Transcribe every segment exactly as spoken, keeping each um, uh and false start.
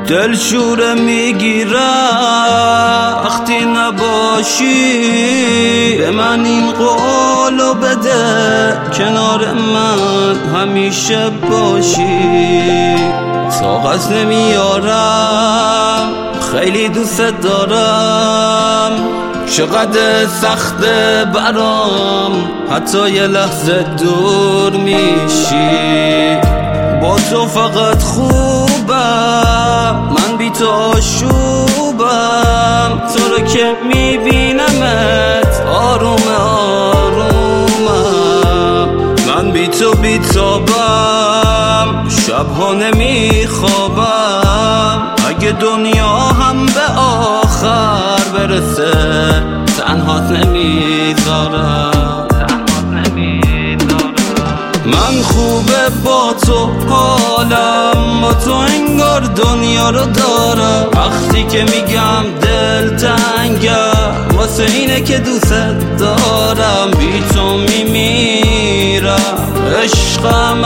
دلشوره میگیرم وقتی نباشی، به من این قولو بده کنار من همیشه باشی. طاقت نمیارم خیلی دوست دارم، چقدر سخته برام حتی یه لحظه دور میشی. با تو فقط خوبم، من بی تو آشوبم، تو رو که میبینمت آروم آرومم. من بی تو بی تابم، شبها نمیخوابم، اگه دنیا هم به آخر برسه تنهات نمیذارم. من خوبه با تو حالم، با تو انگار دنیا رو دارم. وقتی که میگم دل تنگم واسه اینه که دوست دارم، بی تو میمیرم عشقم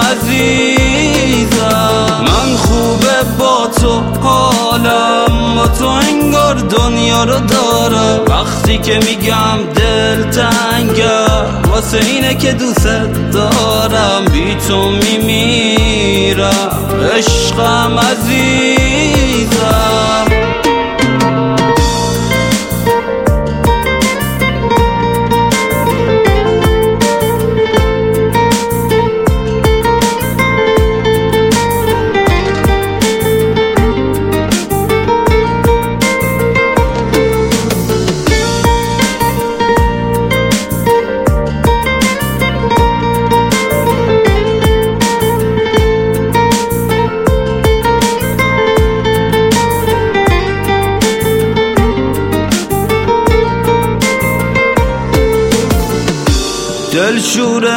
عزیزم. من خوبه با تو حالم، با تو انگار دنیا رو دارم. وقتی که میگم دل تنگم واسه اینه که دوست دارم، بی تو میمیرم عشقم عزیزم. دلشوره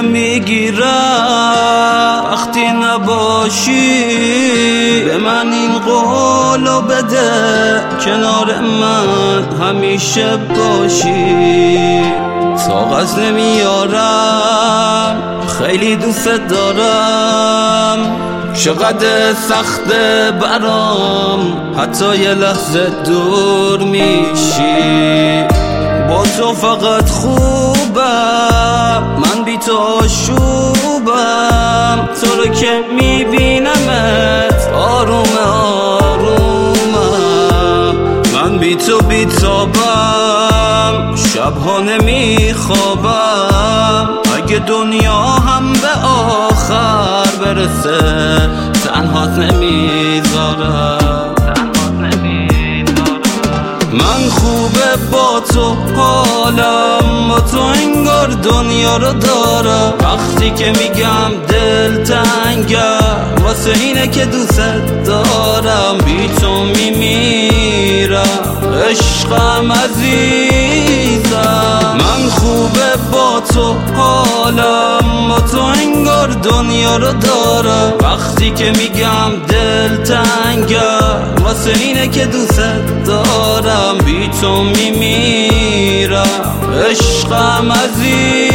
میگیرم وقتی نباشی، به من این قولو بده کنار من همیشه باشی. طاقت نمیارم خیلی دوست دارم، چقدر سخته برام حتی یه لحظه دور میشی. با تو فقط خوبم، من بی تو آشوبم، تو رو که میبینمت آروم آرومم. من بی تو بی تابم، شبها نمیخوابم، اگه دنیا هم به آخر برسه تنهات نمیذارم. من خوبه با تو حالم، با تو انگار دنیا رو دارم. وقتی که میگم دل تنگم واسه اینه که دوست دارم، بی تو میمیرم عشقم عزیزم. من خوبه با تو حالم، با تو انگار دنیا رو دارم. وقتی که میگم دل تنگم واسه اینه که دوست دارم، بی تو میمیرم عشقم عزیزم.